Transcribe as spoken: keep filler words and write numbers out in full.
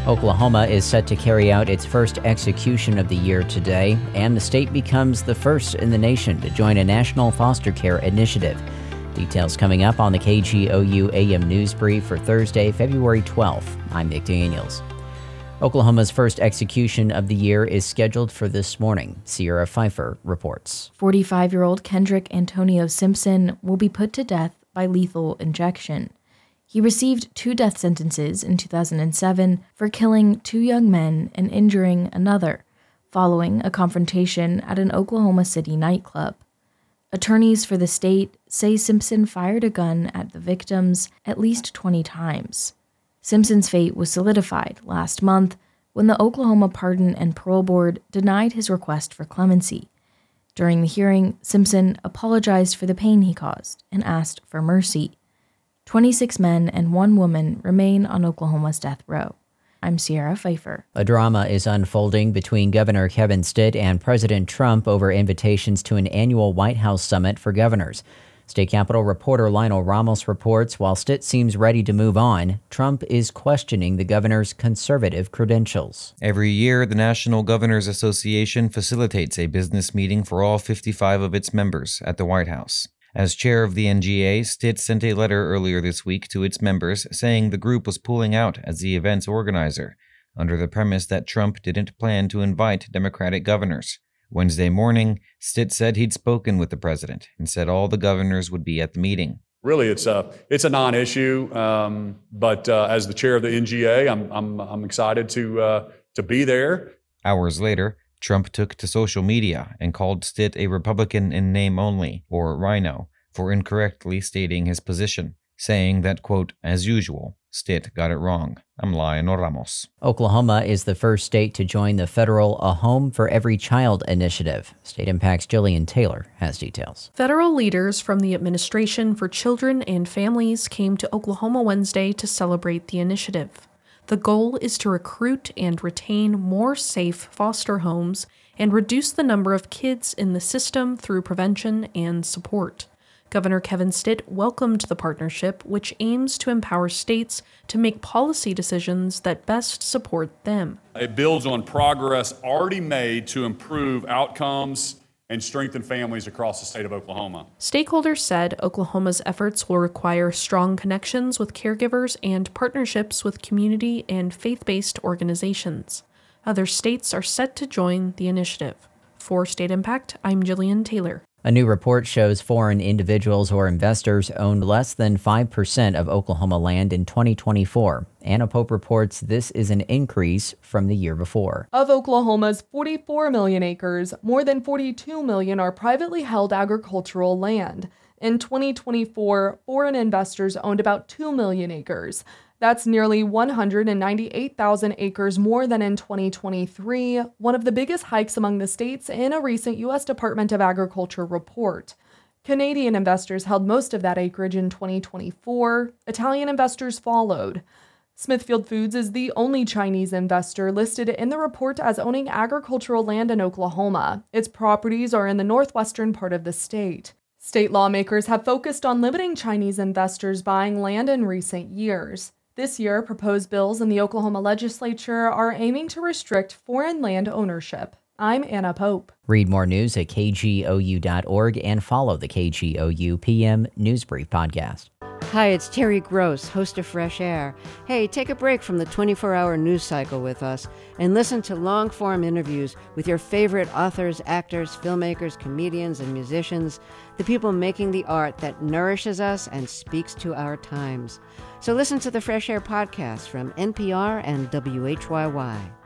Oklahoma is set to carry out its first execution of the year today, and the state becomes the first in the nation to join a national foster care initiative. Details coming up on the K G O U A M News Brief for Thursday, February twelfth. I'm Nick Daniels. Oklahoma's first execution of the year is scheduled for this morning. Sierra Pfeiffer reports. forty-five-year-old Kendrick Antonio Simpson will be put to death by lethal injection. He received two death sentences in two thousand seven for killing two young men and injuring another, following a confrontation at an Oklahoma City nightclub. Attorneys for the state say Simpson fired a gun at the victims at least twenty times. Simpson's fate was solidified last month when the Oklahoma Pardon and Parole Board denied his request for clemency. During the hearing, Simpson apologized for the pain he caused and asked for mercy. twenty-six men and one woman remain on Oklahoma's death row. I'm Sierra Pfeiffer. A drama is unfolding between Governor Kevin Stitt and President Trump over invitations to an annual White House summit for governors. State Capitol reporter Lionel Ramos reports while Stitt seems ready to move on, Trump is questioning the governor's conservative credentials. Every year, the National Governors Association facilitates a business meeting for all fifty-five of its members at the White House. As chair of the N G A, Stitt sent a letter earlier this week to its members saying the group was pulling out as the event's organizer, under the premise that Trump didn't plan to invite Democratic governors. Wednesday morning, Stitt said he'd spoken with the president and said all the governors would be at the meeting. Really, it's a it's a non-issue, um, but uh, as the chair of the N G A, I'm I'm I'm excited to uh, to be there. Hours later, Trump took to social media and called Stitt a Republican in name only, or rhino, for incorrectly stating his position, saying that, quote, as usual, Stitt got it wrong. I'm Lionel Ramos. Oklahoma is the first state to join the federal A Home for Every Child initiative. State Impact's Jillian Taylor has details. Federal leaders from the Administration for Children and Families came to Oklahoma Wednesday to celebrate the initiative. The goal is to recruit and retain more safe foster homes and reduce the number of kids in the system through prevention and support. Governor Kevin Stitt welcomed the partnership, which aims to empower states to make policy decisions that best support them. It builds on progress already made to improve outcomes and strengthen families across the state of Oklahoma. Stakeholders said Oklahoma's efforts will require strong connections with caregivers and partnerships with community and faith-based organizations. Other states are set to join the initiative. For State Impact, I'm Jillian Taylor. A new report shows foreign individuals or investors owned less than five percent of Oklahoma land in twenty twenty-four. Anna Pope reports this is an increase from the year before. Of Oklahoma's forty-four million acres, more than forty-two million are privately held agricultural land. In twenty twenty-four, foreign investors owned about two million acres. That's nearly one hundred ninety-eight thousand acres more than in twenty twenty-three, one of the biggest hikes among the states in a recent U S Department of Agriculture report. Canadian investors held most of that acreage in twenty twenty-four. Italian investors followed. Smithfield Foods is the only Chinese investor listed in the report as owning agricultural land in Oklahoma. Its properties are in the northwestern part of the state. State lawmakers have focused on limiting Chinese investors buying land in recent years. This year, proposed bills in the Oklahoma legislature are aiming to restrict foreign land ownership. I'm Anna Pope. Read more news at K G O U dot org and follow the K G O U P M News Brief podcast. Hi, it's Terry Gross, host of Fresh Air. Hey, take a break from the twenty-four hour news cycle with us and listen to long-form interviews with your favorite authors, actors, filmmakers, comedians, and musicians, the people making the art that nourishes us and speaks to our times. So listen to the Fresh Air podcast from N P R and W H Y Y.